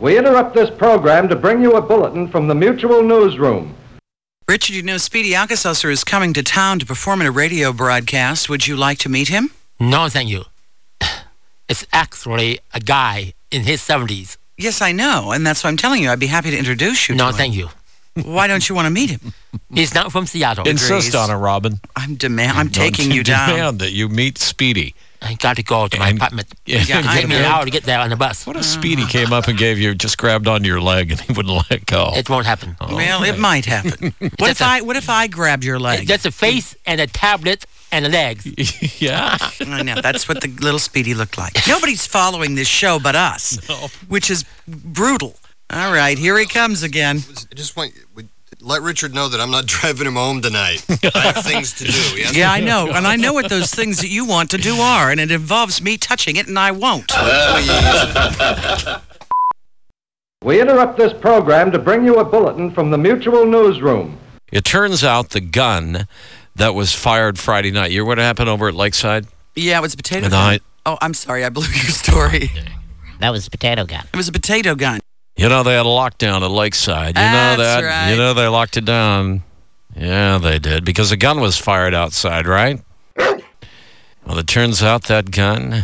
We interrupt this program to bring you a bulletin from the Mutual Newsroom. Richard, you know Speedy Alka-Seltzer is coming to town to perform in a radio broadcast. Would you like to meet him? No, thank you. It's actually a guy in his 70s. Yes, I know, and that's why I'm telling you. I'd be happy to introduce you to him. No, thank you. Why don't you want to meet him? He's not from Seattle. Insist on it, Robin. I'm taking you down. Demand that you meet Speedy. I got to go to my apartment. Yeah, It took me an hour to get there on the bus. What if Speedy came up and just grabbed onto your leg and he wouldn't let go? It won't happen. Well, it might happen. What if I grabbed your leg? Just a face and a tablet and the legs. Yeah. I know. That's what the little Speedy looked like. Nobody's following this show but us, which is brutal. All right, here he comes again. I just want let Richard know that I'm not driving him home tonight. I have things to do. Yes? Yeah, I know. And I know what those things that you want to do are, and it involves me touching it, and I won't. We interrupt this program to bring you a bulletin from the Mutual Newsroom. It turns out the gun that was fired Friday night. You hear what happened over at Lakeside? Yeah, it was a potato gun. Oh, I'm sorry. I blew your story. That was a potato gun. It was a potato gun. You know, they had a lockdown at Lakeside. You know That's that? right. You know they locked it down. Yeah, they did. Because a gun was fired outside, right? Well, it turns out that gun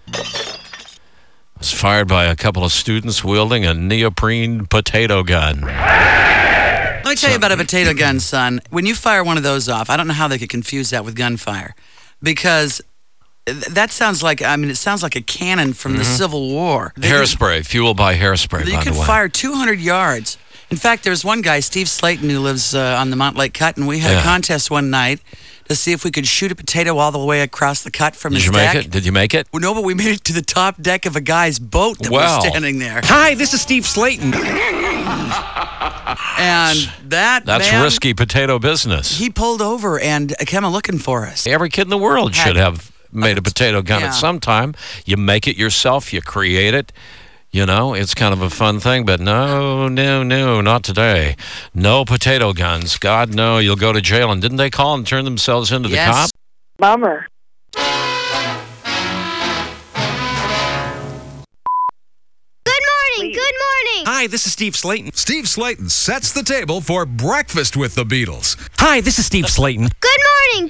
was fired by a couple of students wielding a neoprene potato gun. Let me tell you about a potato gun, son. When you fire one of those off, I don't know how they could confuse that with gunfire. Because that sounds like, it sounds like a cannon from the Civil War. Hairspray, fueled by hairspray, by the way. You can fire 200 yards. In fact, there's one guy, Steve Slayton, who lives on the Mount Lake Cut, and we had a contest one night to see if we could shoot a potato all the way across the cut from his deck. Did you make it? Well, no, but we made it to the top deck of a guy's boat that was standing there. Hi, this is Steve Slayton. And that's man, risky potato business. He pulled over and came looking for us. Every kid in the world should have made a potato gun at some time. You make it yourself. You create it. You know, it's kind of a fun thing, but no, not today. No potato guns. God, no, you'll go to jail. And didn't they call and turn themselves into the cop? Bummer. Good morning. Hi, this is Steve Slayton. Steve Slayton sets the table for Breakfast with the Beatles. Hi, this is Steve Slayton. Good morning.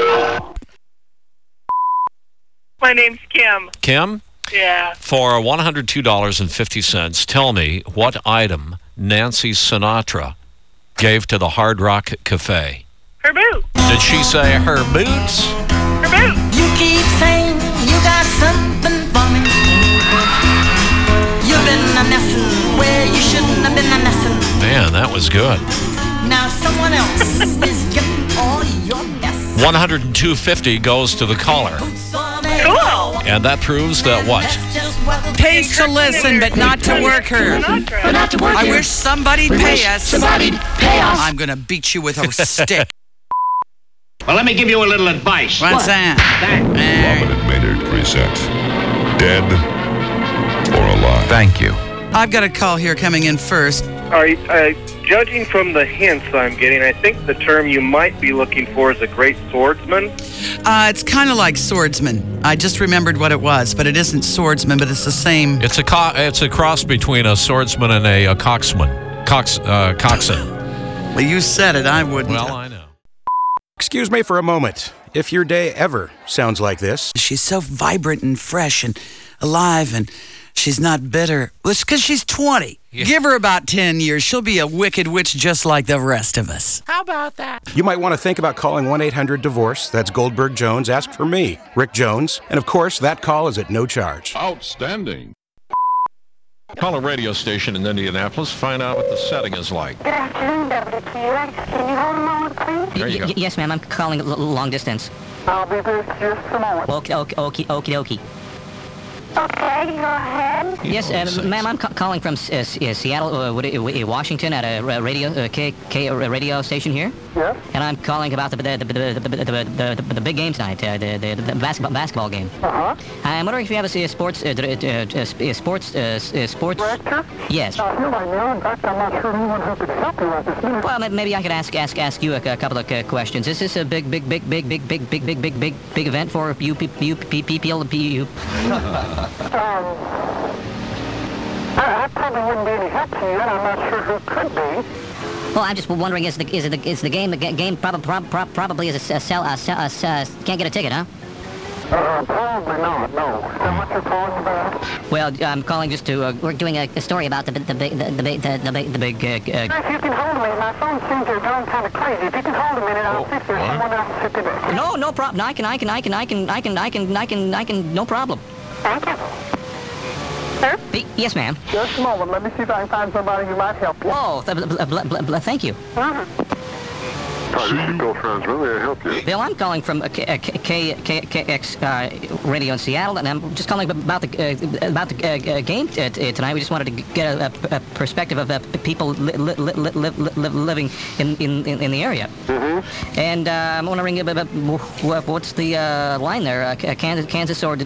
My name's Kim. Kim? Yeah. For $102.50, tell me what item Nancy Sinatra gave to the Hard Rock Cafe. Her boot. Did she say her boots? Her boot. You keep saying you got something for me. You've been a messin' where you shouldn't have been a messin'. Man, that was good. Now someone else is getting all your mess. $102.50 goes to the caller. Cool. And that proves that what? Pays to listen, but not to work her. I wish somebody'd pay us. I'm going to beat you with a stick. Well, let me give you a little advice. What's that? Robin and Maynard present Dead or Alive. Thank you. I've got a call here coming in first. Judging from the hints I'm getting, I think the term you might be looking for is a great swordsman. It's kind of like swordsman. I just remembered what it was, but it isn't swordsman, but it's the same. It's a cross between a swordsman and a coxsman. Coxswain. Well, you said it. I wouldn't. Well, I know. Excuse me for a moment. If your day ever sounds like this. She's so vibrant and fresh and alive, and she's not bitter. Well, it's because she's 20. Yeah. Give her about 10 years. She'll be a wicked witch just like the rest of us. How about that? You might want to think about calling 1-800-DIVORCE. That's Goldberg Jones. Ask for me, Rick Jones. And of course, that call is at no charge. Outstanding. Call a radio station in Indianapolis. Find out what the setting is like. Good afternoon, WTUX. Can you hold a moment, please? There you go. Yes, ma'am. I'm calling long distance. I'll be there just a moment. Okie dokie. Okay, go ahead. Yes, ma'am, I'm calling from Seattle, Washington, at a radio radio station here. Yes. And I'm calling about the big game tonight, the basketball game. I'm wondering if you have a sports Director? Yes. Not here right now. In fact, I'm not sure anyone who could help you at this minute. Well, maybe I could ask you a couple of questions. Is this a big event for you people? I probably wouldn't be any help to you, and I'm not sure who could be. Well, I'm just wondering, is the game probably is a sell can't get a ticket, huh? Probably not, no. Is that what you're calling about? Well, I'm calling just to we're doing a story about the big If you can hold me, my phone seems to have gone kind of crazy. If you can hold a minute, I'll see if there's someone else who can. No problem. I can, no problem. Thank you. Sir? Yes, ma'am. Just a moment. Let me see if I can find somebody who might help you. Oh, thank you. This is Bill Franzman. May I help you? Bill, I'm calling from KX radio in Seattle, and I'm just calling about the game tonight. We just wanted to get a perspective of people living in the area. Mm-hmm. And I'm wondering what's the line there? Kansas or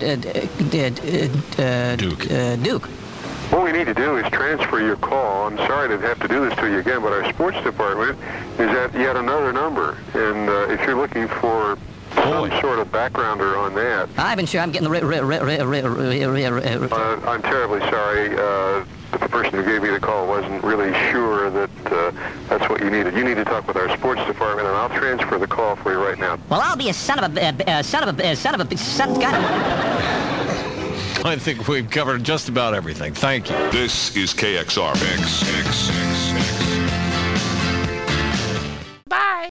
Duke? What we need to do is transfer your call. I'm sorry to have to do this to you again, but our sports department is at yet another number. And if you're looking for some sort of backgrounder on that... I've been sure I'm getting the... I'm terribly sorry. The person who gave me the call wasn't really sure that that's what you needed. You need to talk with our sports department, and I'll transfer the call for you right now. Well, I'll be a son of a... I think we've covered just about everything. Thank you. This is KXR. X.